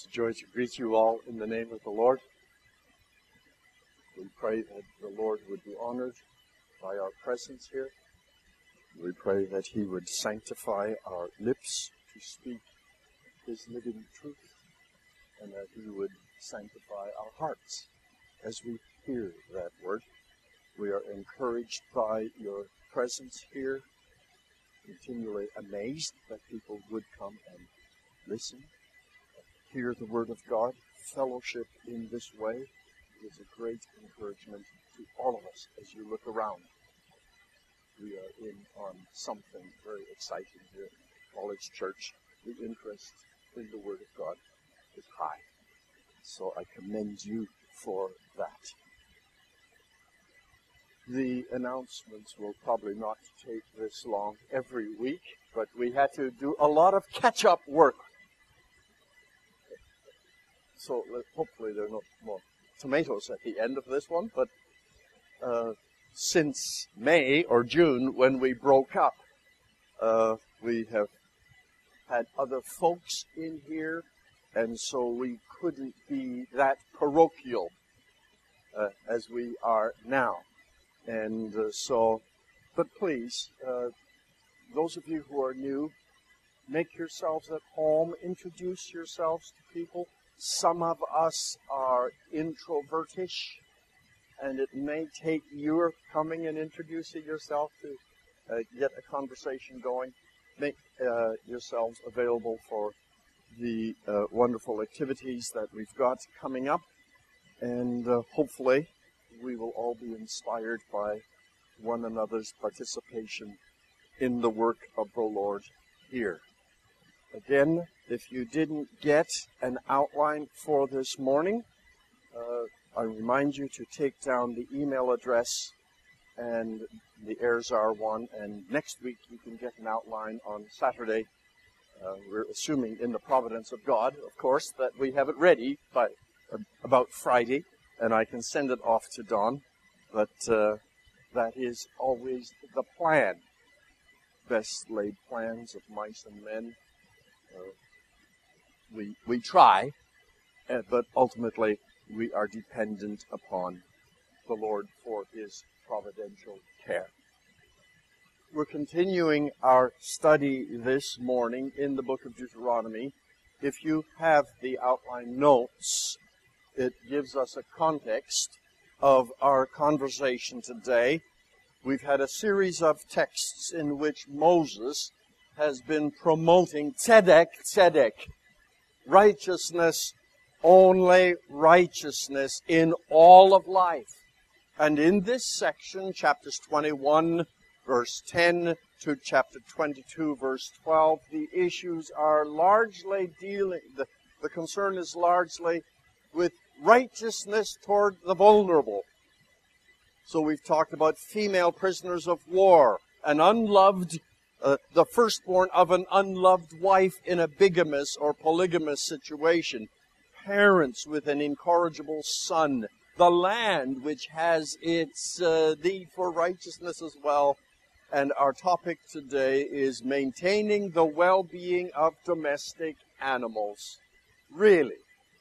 It's a joy to greet you all in the name of the Lord. We pray that the Lord would be honored by our presence here. We pray that He would sanctify our lips to speak His living truth, and that He would sanctify our hearts as we hear that word. We are encouraged by your presence here, continually amazed that people would come and listen, hear the word of God. Fellowship in this way is a great encouragement to all of us as you look around. We are in on something very exciting here at College Church. The interest in the Word of God is high. So I commend you for that. The announcements will probably not take this long every week, but we had to do a lot of catch-up work. So hopefully there are no more tomatoes at the end of this one, but since May or June when we broke up, we have had other folks in here, and so we couldn't be that parochial as we are now. And but please, those of you who are new, make yourselves at home, introduce yourselves to people. Some of us are introvertish, and it may take your coming and introducing yourself to get a conversation going. Make yourselves available for the wonderful activities that we've got coming up, and hopefully we will all be inspired by one another's participation in the work of the Lord here. Again, if you didn't get an outline for this morning, I remind you to take down the email address and the Airzar one, and next week you can get an outline on Saturday. We're assuming in the providence of God, of course, that we have it ready by about Friday, and I can send it off to Don, but that is always the plan. Best laid plans of mice and men. We try, but ultimately we are dependent upon the Lord for His providential care. We're continuing our study this morning in the book of Deuteronomy. If you have the outline notes, it gives us a context of our conversation today. We've had a series of texts in which Moses has been promoting tzedek, tzedek, righteousness, only righteousness in all of life. And in this section, chapters 21, verse 10 to chapter 22, verse 12, the issues are largely the concern is largely with righteousness toward the vulnerable. So we've talked about female prisoners of war, an unloved the firstborn of an unloved wife in a bigamous or polygamous situation, parents with an incorrigible son, the land which has its need for righteousness as well. And our topic today is maintaining the well-being of domestic animals. Really?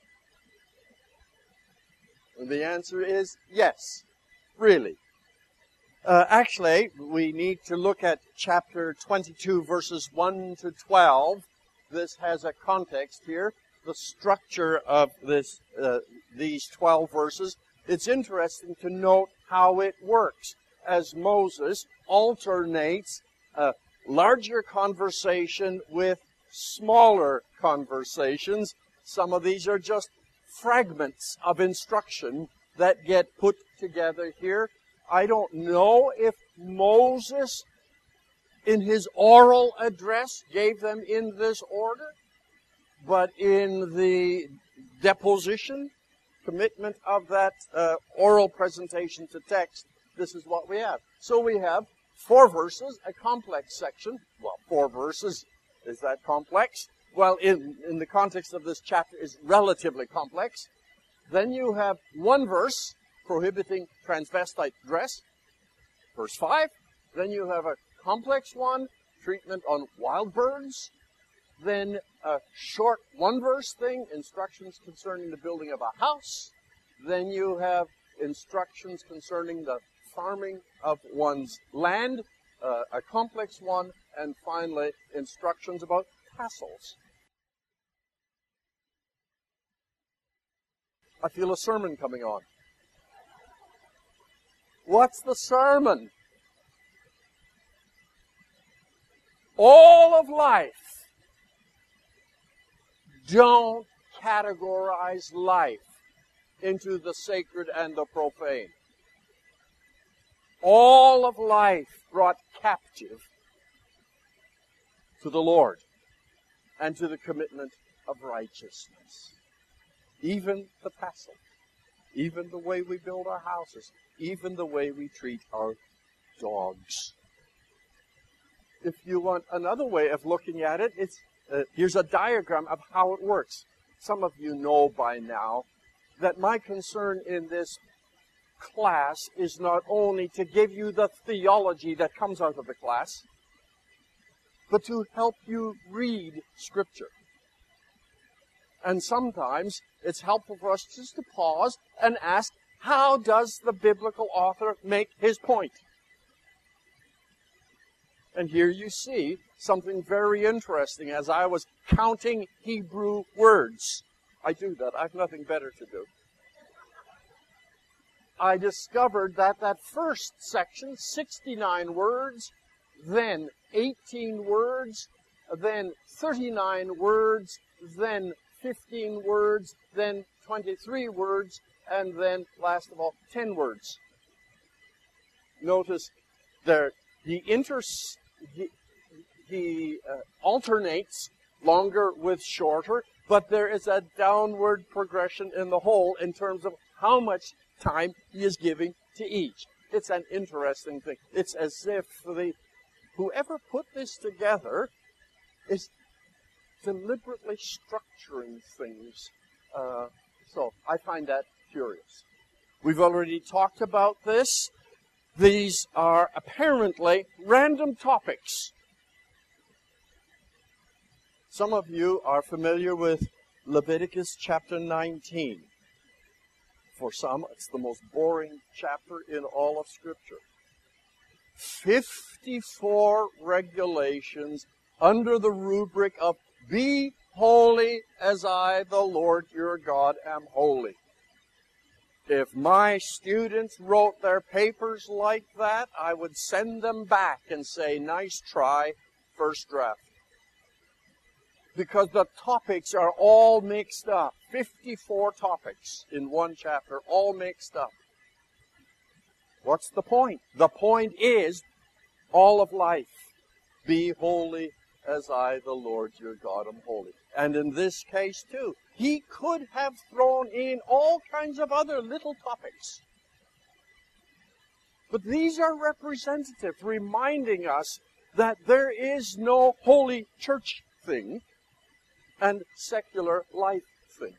And the answer is yes, really. Actually, we need to look at chapter 22, verses 1 to 12. This has a context here, the structure of these 12 verses. It's interesting to note how it works as Moses alternates larger conversation with smaller conversations. Some of these are just fragments of instruction that get put together here. I don't know if Moses, in his oral address, gave them in this order, but in the deposition, commitment of that oral presentation to text, this is what we have. So we have 4 verses, a complex section. Well, 4 verses, is that complex? Well, in the context of this chapter, is relatively complex. Then you have 1 verse, prohibiting transvestite dress, verse 5. Then you have a complex one, treatment on wild birds. Then a short one-verse thing, instructions concerning the building of a house. Then you have instructions concerning the farming of one's land, a complex one, and finally instructions about tassels. I feel a sermon coming on. What's the sermon? All of life. Don't categorize life into the sacred and the profane. All of life brought captive to the Lord and to the commitment of righteousness. Even the tassel, even the way we build our houses, even the way we treat our dogs. If you want another way of looking at it, here's a diagram of how it works. Some of you know by now that my concern in this class is not only to give you the theology that comes out of the class, but to help you read Scripture. And sometimes it's helpful for us just to pause and ask, how does the biblical author make his point? And here you see something very interesting as I was counting Hebrew words. I do that. I have nothing better to do. I discovered that first section, 69 words, then 18 words, then 39 words, then 15 words, then 23 words, and then, last of all, 10 words. Notice there, he alternates longer with shorter, but there is a downward progression in the whole in terms of how much time he is giving to each. It's an interesting thing. It's as if whoever put this together is deliberately structuring things. So I find that curious. We've already talked about this. These are apparently random topics. Some of you are familiar with Leviticus chapter 19. For some, it's the most boring chapter in all of Scripture. 54 regulations under the rubric of be holy as I, the Lord your God, am holy. If my students wrote their papers like that, I would send them back and say, nice try, first draft. Because the topics are all mixed up. 54 topics in one chapter, all mixed up. What's the point? The point is, all of life, be holy as I, the Lord your God, am holy. And in this case, too, he could have thrown in all kinds of other little topics. But these are representative, reminding us that there is no holy church thing and secular life thing.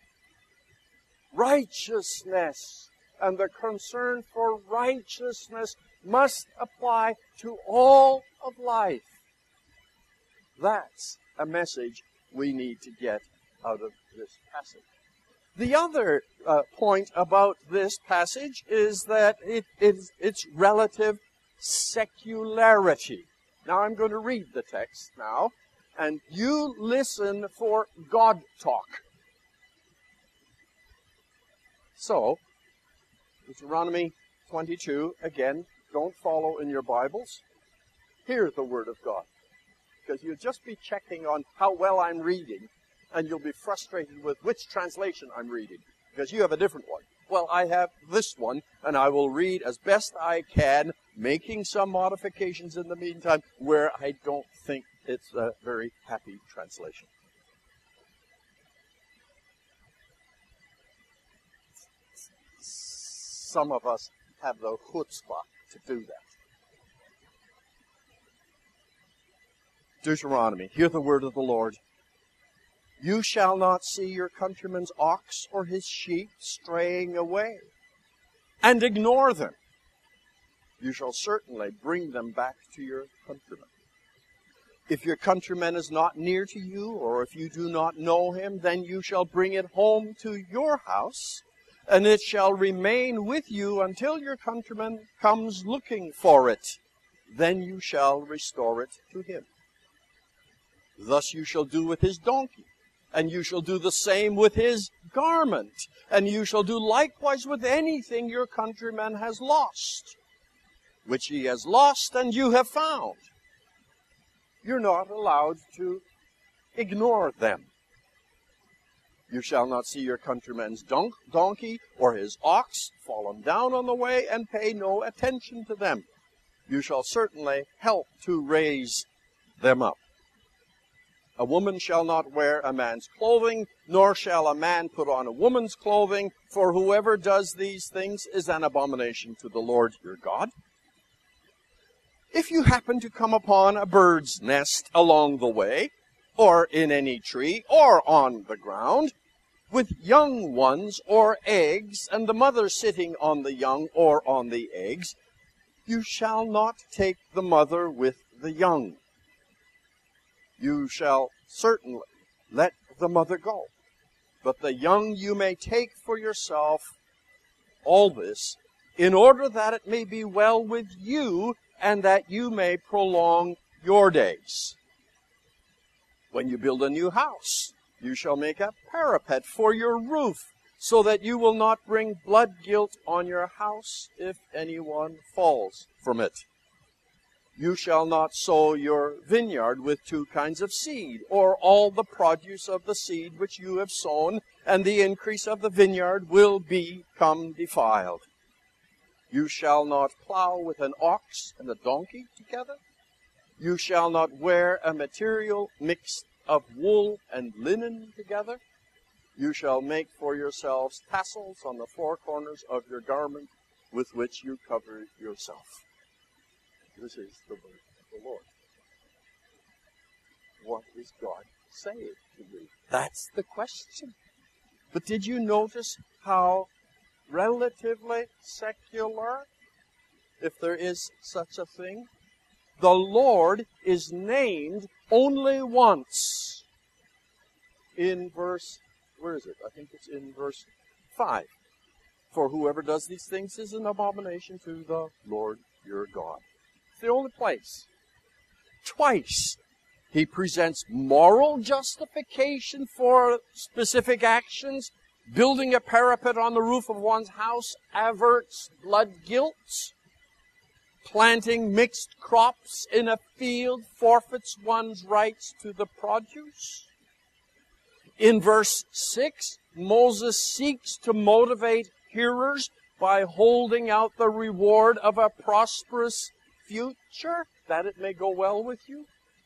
Righteousness and the concern for righteousness must apply to all of life. That's a message we need to get out of this passage. The other point about this passage is that it's relative secularity. Now I'm going to read the text now, and you listen for God talk. So, Deuteronomy 22, again, don't follow in your Bibles. Hear the Word of God. Because you'll just be checking on how well I'm reading, and you'll be frustrated with which translation I'm reading, because you have a different one. Well, I have this one, and I will read as best I can, making some modifications in the meantime, where I don't think it's a very happy translation. Some of us have the chutzpah to do that. Deuteronomy, hear the word of the Lord. You shall not see your countryman's ox or his sheep straying away, and ignore them. You shall certainly bring them back to your countrymen. If your countryman is not near to you, or if you do not know him, then you shall bring it home to your house, and it shall remain with you until your countryman comes looking for it. Then you shall restore it to him. Thus you shall do with his donkey, and you shall do the same with his garment, and you shall do likewise with anything your countryman has lost, which he has lost and you have found. You're not allowed to ignore them. You shall not see your countryman's donkey or his ox fallen down on the way, and pay no attention to them. You shall certainly help to raise them up. A woman shall not wear a man's clothing, nor shall a man put on a woman's clothing, for whoever does these things is an abomination to the Lord your God. If you happen to come upon a bird's nest along the way, or in any tree, or on the ground, with young ones or eggs, and the mother sitting on the young or on the eggs, you shall not take the mother with the young. You shall certainly let the mother go, but the young you may take for yourself. All this in order that it may be well with you, and that you may prolong your days. When you build a new house, you shall make a parapet for your roof, so that you will not bring blood guilt on your house if anyone falls from it. You shall not sow your vineyard with two kinds of seed, or all the produce of the seed which you have sown, and the increase of the vineyard will become defiled. You shall not plow with an ox and a donkey together. You shall not wear a material mixed of wool and linen together. You shall make for yourselves tassels on the four corners of your garment with which you cover yourself. This is the word of the Lord. What is God saying to you? That's the question. But did you notice how relatively secular, if there is such a thing, the Lord is named only once in verse, where is it? I think it's in verse 5. For whoever does these things is an abomination to the Lord your God. It's the only place. Twice he presents moral justification for specific actions. Building a parapet on the roof of one's house averts blood guilt. Planting mixed crops in a field forfeits one's rights to the produce. In verse 6, Moses seeks to motivate hearers by holding out the reward of a prosperous future, that it may go well with you.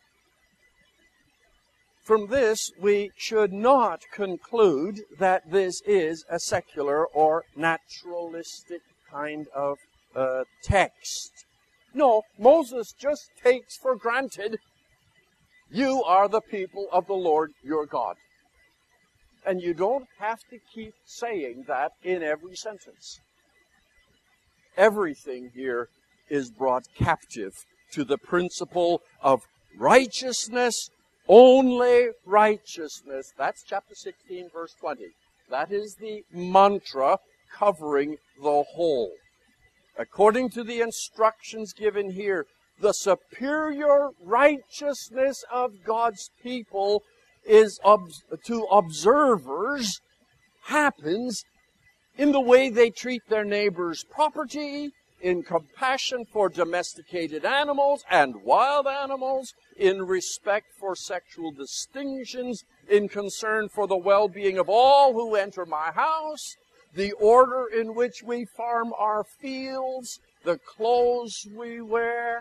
From this, we should not conclude that this is a secular or naturalistic kind of text. No, Moses just takes for granted you are the people of the Lord your God. And you don't have to keep saying that in every sentence. Everything here is brought captive to the principle of righteousness, only righteousness. That's chapter 16, verse 20. That is the mantra covering the whole. According to the instructions given here, the superior righteousness of God's people is to observers happens in the way they treat their neighbor's property, in compassion for domesticated animals and wild animals, in respect for sexual distinctions, in concern for the well-being of all who enter my house, the order in which we farm our fields, the clothes we wear.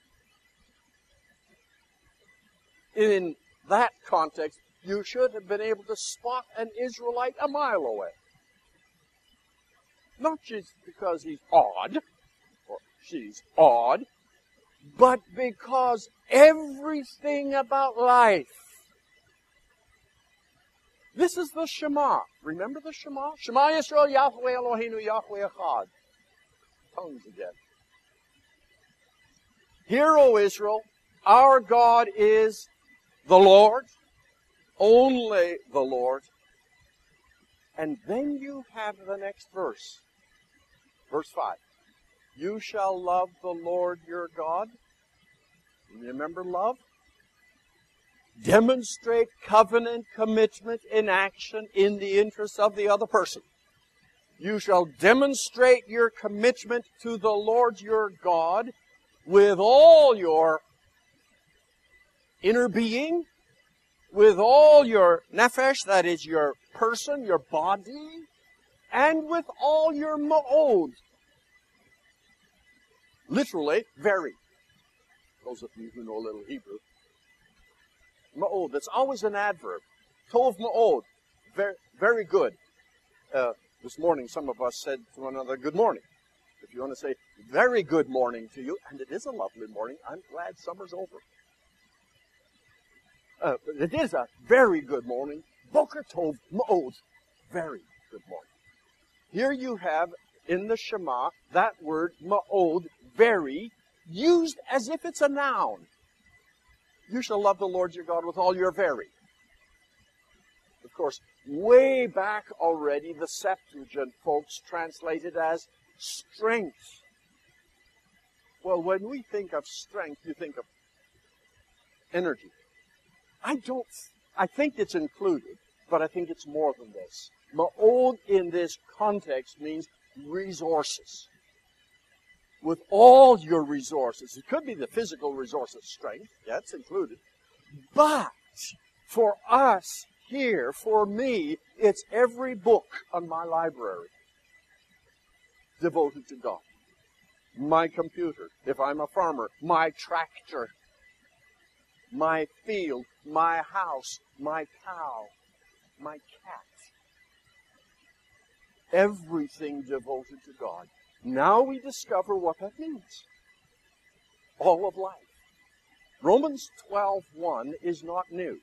In that context, you should have been able to spot an Israelite a mile away. Not just because he's odd, or she's odd, but because everything about life. This is the Shema. Remember the Shema? Shema Yisrael, Yahweh Eloheinu, Yahweh Echad. Tongues again. Hear, O Israel, Our God is the Lord, only the Lord. And then you have the next verse. Verse 5. You shall love the Lord your God. Remember love? Demonstrate covenant commitment in action in the interest of the other person. You shall demonstrate your commitment to the Lord your God with all your inner being, with all your nephesh, that is your person, your body, and with all your ma'od. Literally, very. Those of you who know a little Hebrew. Ma'od, that's always an adverb. Tov ma'od, very, very good. This morning, some of us said to one another, good morning. If you want to say, very good morning to you, and it is a lovely morning, I'm glad summer's over. It is a very good morning. Boker Tov Ma'od. Very good morning. Here you have in the Shema that word Ma'od, very, used as if it's a noun. You shall love the Lord your God with all your very. Of course, way back already, the Septuagint folks translated as strength. Well, when we think of strength, you think of energy. I think it's included, but I think it's more than this. Ma'od in this context means resources. With all your resources. It could be the physical resources, strength. Yeah, it's included. But for us here, for me, it's every book on my library devoted to God. My computer, if I'm a farmer, my tractor, my field, my house, my cow, my cat. Everything devoted to God. Now we discover what that means. All of life. Romans 12:1 is not new.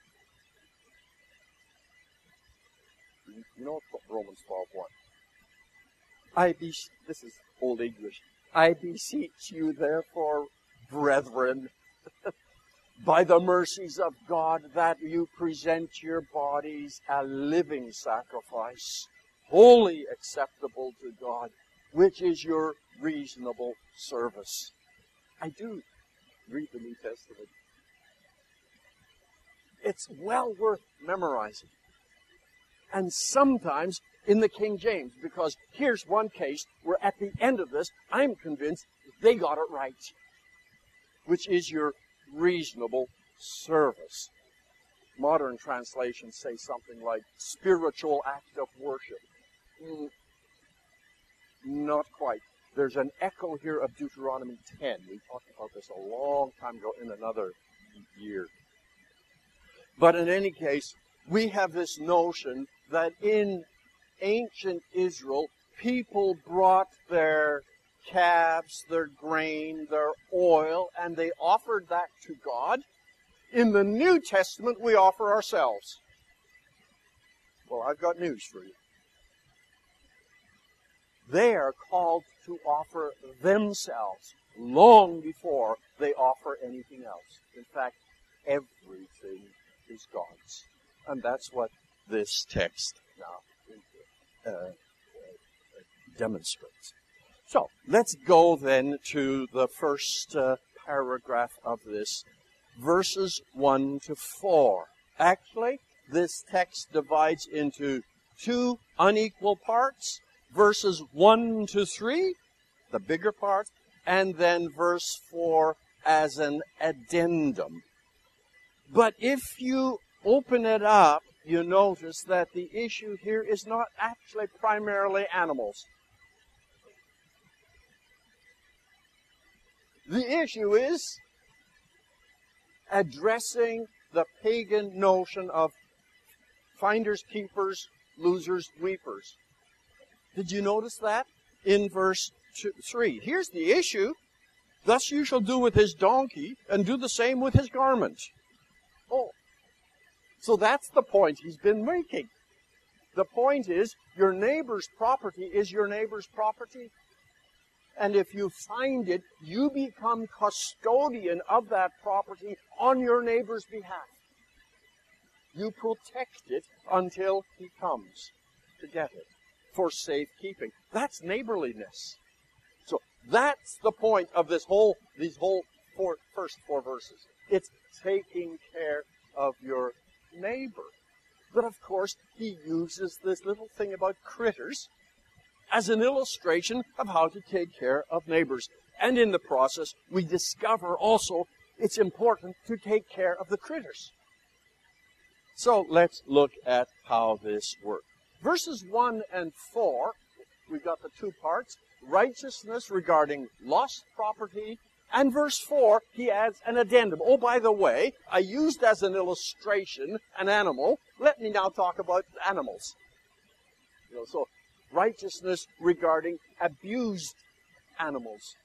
You know what Romans 12:1? This is Old English. I beseech you, therefore, brethren, by the mercies of God, that you present your bodies a living sacrifice, wholly acceptable to God, which is your reasonable service. I do read the New Testament. It's well worth memorizing. And sometimes in the King James, because here's one case where at the end of this, I'm convinced they got it right, which is your reasonable service. Modern translations say something like spiritual act of worship. Not quite. There's an echo here of Deuteronomy 10. We talked about this a long time ago in another year. But in any case, we have this notion that in ancient Israel, people brought their calves, their grain, their oil, and they offered that to God. In the New Testament, we offer ourselves. Well, I've got news for you. They are called to offer themselves long before they offer anything else. In fact, everything is God's. And that's what this text now demonstrates. So, let's go then to the first paragraph of this, verses 1 to 4. Actually, this text divides into two unequal parts. Verses 1 to 3, the bigger part, and then verse 4 as an addendum. But if you open it up, you notice that the issue here is not actually primarily animals. The issue is addressing the pagan notion of finders, keepers, losers, weepers. Did you notice that in verse 3? Here's the issue. Thus you shall do with his donkey, and do the same with his garment. Oh, so that's the point he's been making. The point is, your neighbor's property is your neighbor's property. And if you find it, you become custodian of that property on your neighbor's behalf. You protect it until he comes to get it for safekeeping. That's neighborliness. So that's the point of these first four verses. It's taking care of your neighbor. But of course, he uses this little thing about critters as an illustration of how to take care of neighbors. And in the process, we discover also it's important to take care of the critters. So let's look at how this works. Verses 1 and 4, we've got the two parts. Righteousness regarding lost property. And verse 4, he adds an addendum. Oh, by the way, I used as an illustration an animal. Let me now talk about animals. So righteousness regarding abused animals.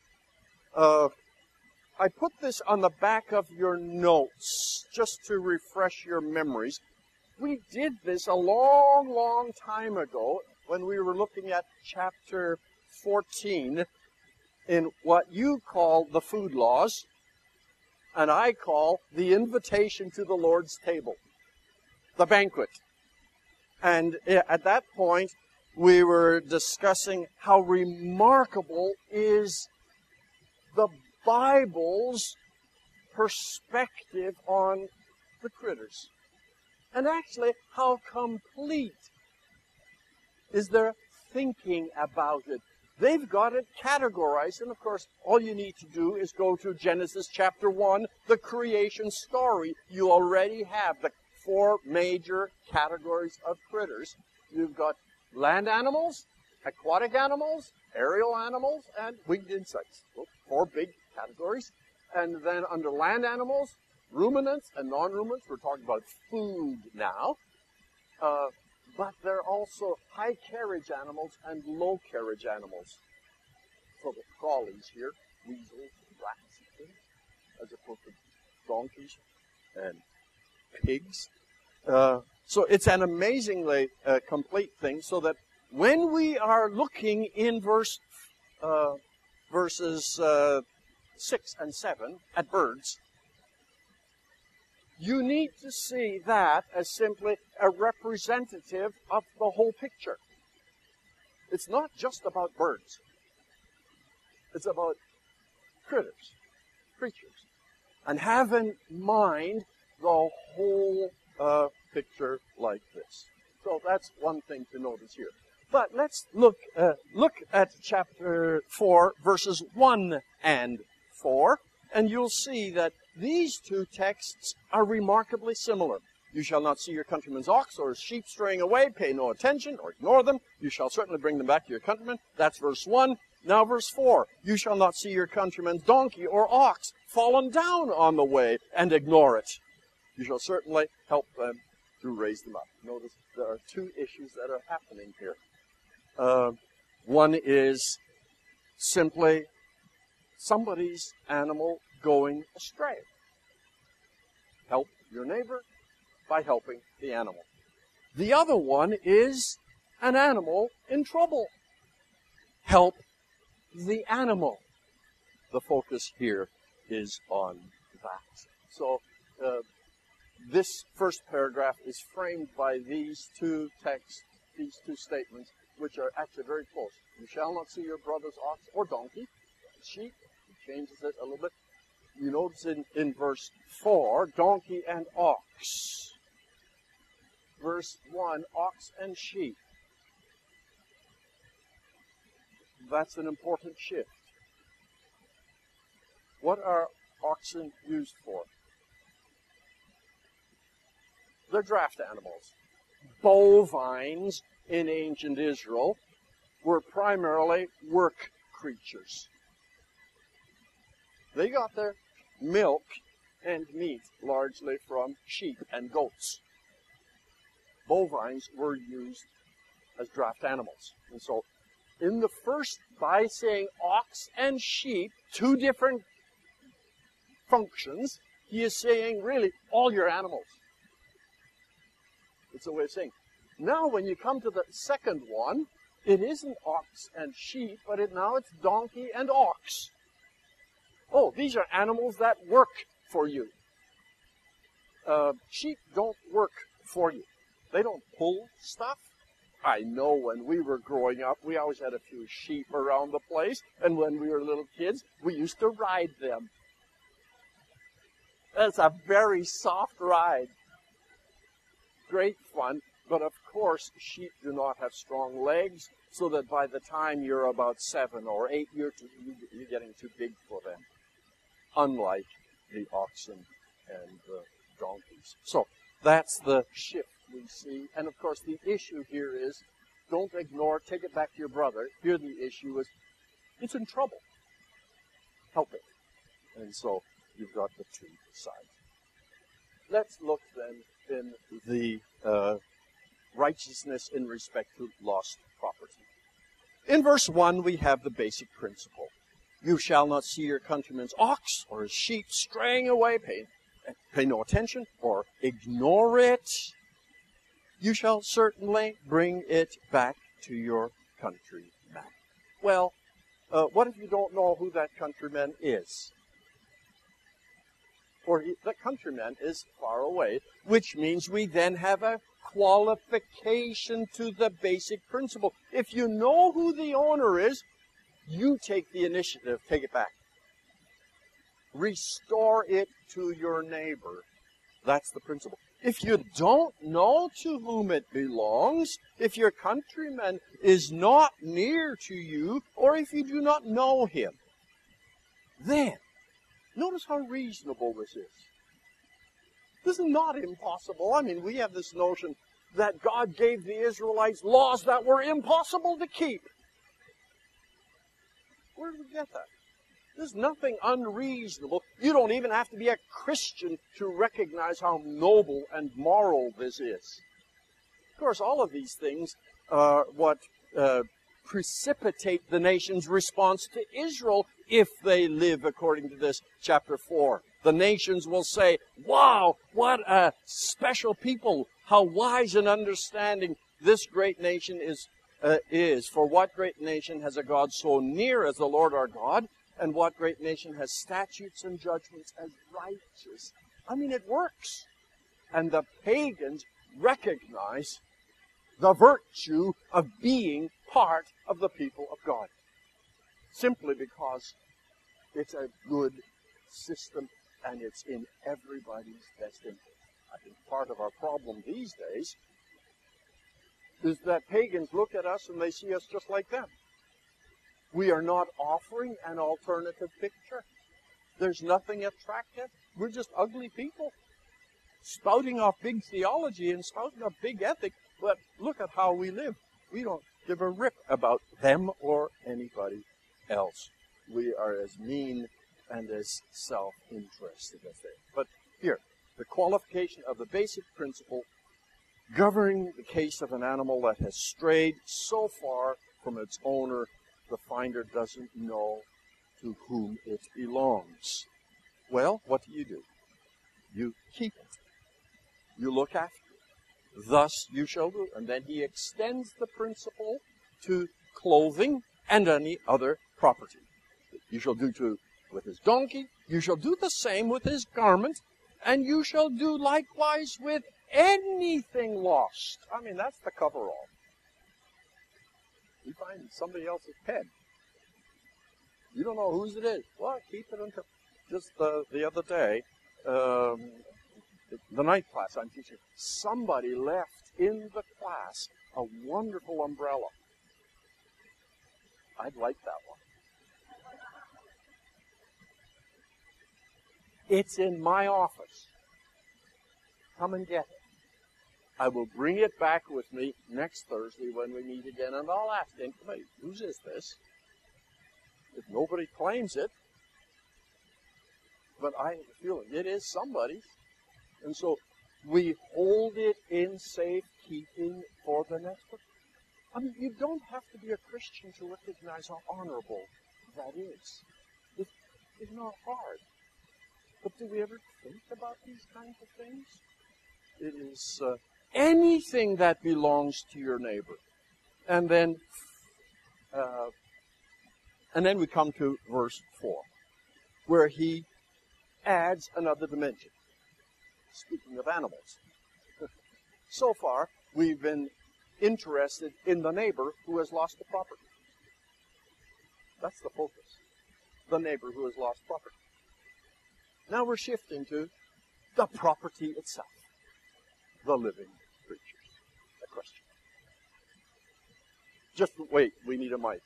I put this on the back of your notes just to refresh your memories. We did this a long, long time ago when we were looking at chapter 14 in what you call the food laws, and I call the invitation to the Lord's table, the banquet. And at that point, we were discussing how remarkable is the Bible's perspective on the critters. And actually, how complete is their thinking about it. They've got it categorized, and of course, all you need to do is go to Genesis chapter 1, the creation story. You already have the four major categories of critters. You've got land animals, aquatic animals, aerial animals, and winged insects. Those four big categories. And then under land animals, ruminants and non-ruminants. We're talking about food now. But there are also high carriage animals and low carriage animals. So the crawlies here, weasels, rats, and things, as opposed to donkeys and pigs. So it's an amazingly complete thing, so that when we are looking in verses 6 and 7 at birds, you need to see that as simply a representative of the whole picture. It's not just about birds. It's about critters, creatures. And have in mind the whole picture like this. So that's one thing to notice here. But let's look at chapter 4, verses 1 and 4, and you'll see that these two texts are remarkably similar. You shall not see your countryman's ox or his sheep straying away. Pay no attention or ignore them. You shall certainly bring them back to your countryman. That's verse 1. Now verse 4. You shall not see your countryman's donkey or ox fallen down on the way and ignore it. You shall certainly help them to raise them up. Notice there are two issues that are happening here. One is simply somebody's animal going astray. Help your neighbor by helping the animal. The other one is an animal in trouble. Help the animal. The focus here is on that. So this first paragraph is framed by these two texts, these two statements, which are actually very close. You shall not see your brother's ox or donkey, sheep. He changes it a little bit. You notice in verse 4, donkey and ox. Verse 1, ox and sheep. That's an important shift. What are oxen used for? They're draft animals. Bovines in ancient Israel were primarily work creatures. They got their milk and meat largely from sheep and goats. Bovines were used as draft animals. And so in the first, by saying ox and sheep, two different functions, he is saying really all your animals. It's a way of saying. Now when you come to the second one, It isn't ox and sheep, but now it's donkey and ox. Oh, these are animals that work for you. Sheep don't work for you. They don't pull stuff. I know when we were growing up, we always had a few sheep around the place, and when we were little kids, we used to ride them. That's a very soft ride. Great fun, but of course, sheep do not have strong legs, so that by the time you're about 7 or 8, you're getting too big for them, unlike the oxen and the donkeys. So that's the shift we see. And of course, the issue here is, don't ignore, take it back to your brother. Here the issue is, it's in trouble. Help it. And so you've got the two sides. Let's look then in the righteousness in respect to lost property. In verse 1, we have the basic principle. You shall not see your countryman's ox or his sheep straying away. Pay no attention or ignore it. You shall certainly bring it back to your countryman. Well, what if you don't know who that countryman is? Or the countryman is far away, which means we then have a qualification to the basic principle. If you know who the owner is, you take the initiative, take it back. Restore it to your neighbor. That's the principle. If you don't know to whom it belongs, if your countryman is not near to you, or if you do not know him, then notice how reasonable this is. This is not impossible. I mean, we have this notion that God gave the Israelites laws that were impossible to keep. Where did we get that? There's nothing unreasonable. You don't even have to be a Christian to recognize how noble and moral this is. Of course, all of these things are what precipitate the nation's response to Israel if they live according to this chapter 4. The nations will say, wow, what a special people. How wise and understanding this great nation is. For what great nation has a God so near as the Lord our God? And what great nation has statutes and judgments as righteous? I mean, it works. And the pagans recognize the virtue of being part of the people of God. Simply because it's a good system and it's in everybody's best interest. I think part of our problem these days is that pagans look at us and they see us just like them. We are not offering an alternative picture. There's nothing attractive. We're just ugly people, spouting off big theology and spouting off big ethics, but look at how we live. We don't give a rip about them or anybody else. We are as mean and as self-interested as they are. But here, the qualification of the basic principle governing the case of an animal that has strayed so far from its owner, the finder doesn't know to whom it belongs. Well, what do? You keep it. You look after it. Thus you shall do. And then he extends the principle to clothing and any other property. You shall do with his donkey. You shall do the same with his garment. And you shall do likewise with anything lost. I mean, that's the coverall. You find somebody else's pen. You don't know whose it is. Well, keep it until... Just the other day, the night class I'm teaching, somebody left in the class a wonderful umbrella. I'd like that one. It's in my office. Come and get it. I will bring it back with me next Thursday when we meet again, and I'll ask him, whose is this? If nobody claims it, but I have a feeling it is somebody's. And so we hold it in safekeeping for the next one. I mean, you don't have to be a Christian to recognize how honorable that is. It's not hard. But do we ever think about these kinds of things? It is anything that belongs to your neighbor. And then And then we come to verse 4, where he adds another dimension. Speaking of animals. So far, we've been interested in the neighbor who has lost the property. That's the focus. The neighbor who has lost property. Now we're shifting to the property itself. The living creatures. A question. Just wait, we need a mic.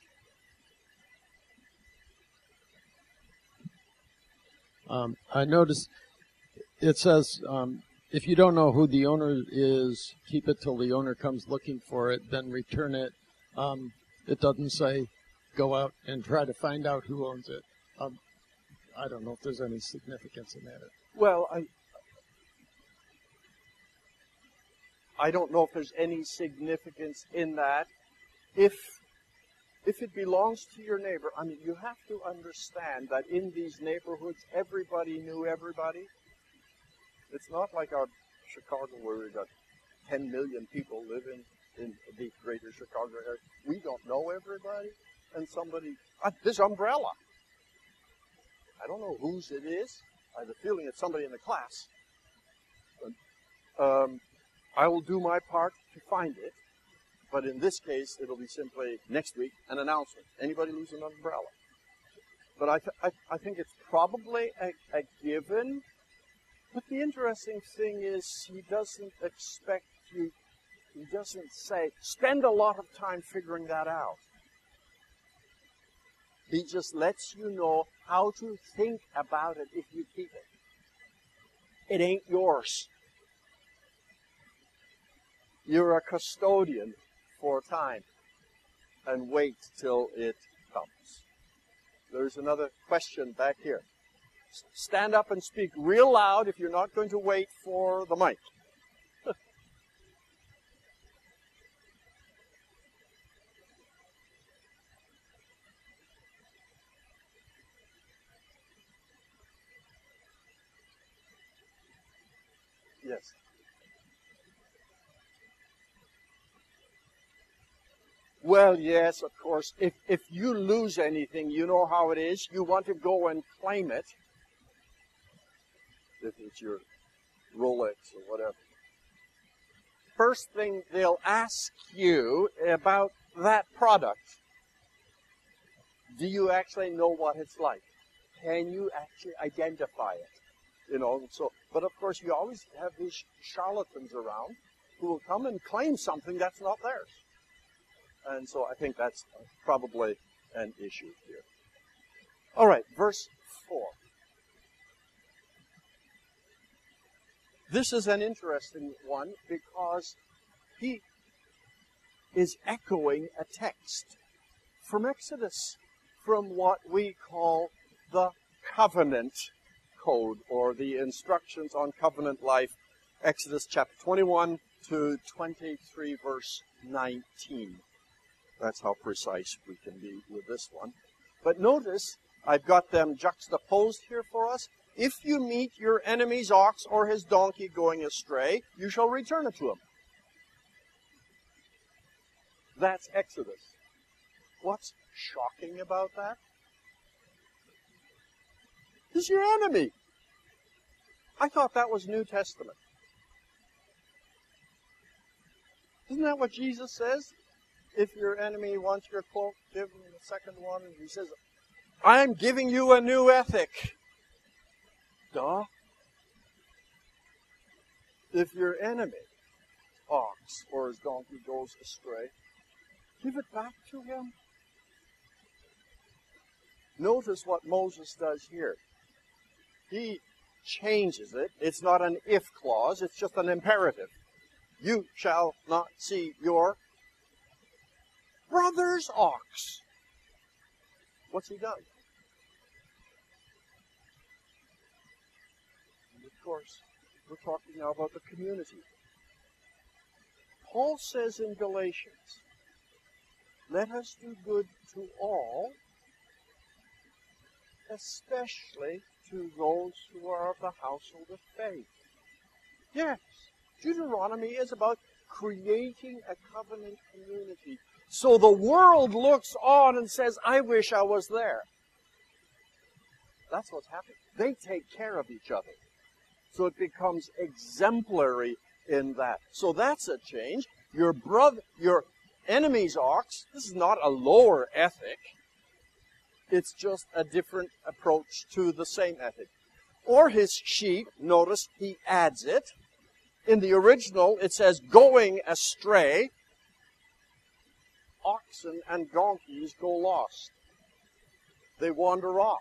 I noticed it says, if you don't know who the owner is, keep it till the owner comes looking for it, then return it. It doesn't say go out and try to find out who owns it. I don't know if there's any significance in that. Well, I don't know if there's any significance in that. If it belongs to your neighbor, I mean, you have to understand that in these neighborhoods, everybody knew everybody. It's not like our Chicago where we've got 10 million people live in the greater Chicago area. We don't know everybody. And somebody, this umbrella, I don't know whose it is. I have a feeling it's somebody in the class. But, I will do my part to find it. But in this case, it'll be simply next week an announcement. Anybody lose an umbrella? But I think it's probably a given. But the interesting thing is he doesn't expect you, he doesn't say, spend a lot of time figuring that out. He just lets you know how to think about it if you keep it. It ain't yours. You're a custodian for time. And wait till it comes. There's another question back here. Stand up and speak real loud if you're not going to wait for the mic. Yes. Well, yes, of course. If you lose anything, you know how it is. You want to go and claim it. If it's your Rolex or whatever. First thing they'll ask you about that product. Do you actually know what it's like? Can you actually identify it? You know, so, but of course you always have these charlatans around who will come and claim something that's not theirs. And so I think that's probably an issue here. All right, verse 4. This is an interesting one because he is echoing a text from Exodus, from what we call the covenant code, or the instructions on covenant life, Exodus chapter 21 to 23, verse 19. That's how precise we can be with this one. But notice, I've got them juxtaposed here for us. If you meet your enemy's ox or his donkey going astray, you shall return it to him. That's Exodus. What's shocking about that? He's your enemy. I thought that was New Testament. Isn't that what Jesus says? If your enemy wants your cloak, give him the second one. And he says, I'm giving you a new ethic. Duh. If your enemy, ox or his donkey, goes astray, give it back to him. Notice what Moses does here. He changes it. It's not an if clause. It's just an imperative. You shall not see your brother's ox. What's he done? And of course, we're talking now about the community. Paul says in Galatians, let us do good to all, especially to those who are of the household of faith. Yes, Deuteronomy is about creating a covenant community So the world looks on and says, I wish I was there. That's what's happening. They take care of each other. So it becomes exemplary in that. So that's a change. Your enemy's ox, this is not a lower ethic. It's just a different approach to the same ethic. Or his sheep, notice he adds it. In the original, it says going astray. Oxen and donkeys go lost. They wander off.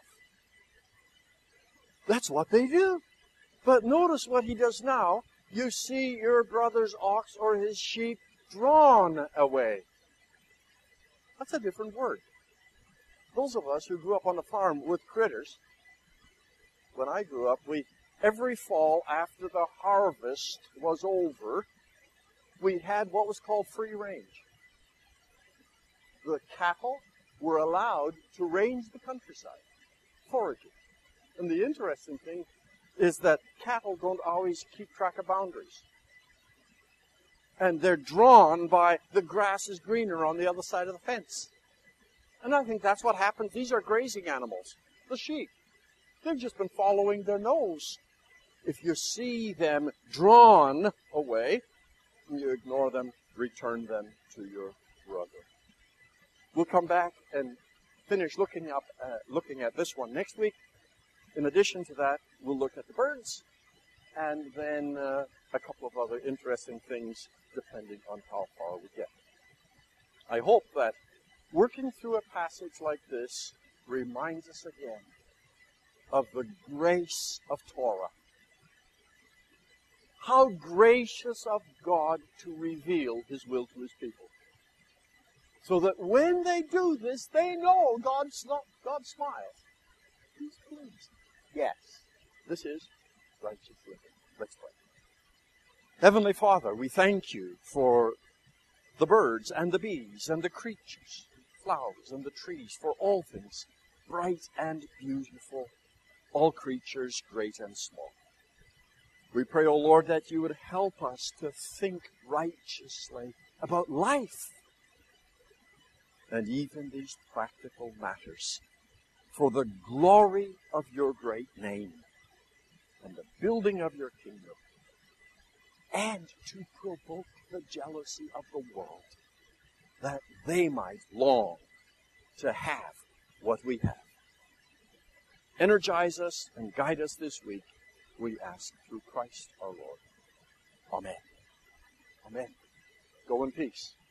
That's what they do. But notice what he does now. You see your brother's ox or his sheep drawn away. That's a different word. Those of us who grew up on the farm with critters, when I grew up, every fall after the harvest was over, we had what was called free range. The cattle were allowed to range the countryside, foraging. And the interesting thing is that cattle don't always keep track of boundaries. And they're drawn by the grass is greener on the other side of the fence. And I think that's what happens. These are grazing animals, the sheep. They've just been following their nose. If you see them drawn away, you ignore them, return them to your brother. We'll come back and finish looking at this one next week. In addition to that, we'll look at the birds and then a couple of other interesting things depending on how far we get. I hope that working through a passage like this reminds us again of the grace of Torah. How gracious of God to reveal His will to His people. So that when they do this, they know God smiles. He's pleased. Yes, this is righteous living. Let's pray. Heavenly Father, we thank you for the birds and the bees and the creatures, flowers and the trees, for all things bright and beautiful, all creatures great and small. We pray, O Lord, that you would help us to think righteously about life and even these practical matters for the glory of your great name and the building of your kingdom, and to provoke the jealousy of the world, that they might long to have what we have. Energize us and guide us this week, we ask through Christ our Lord. Amen. Amen. Go in peace.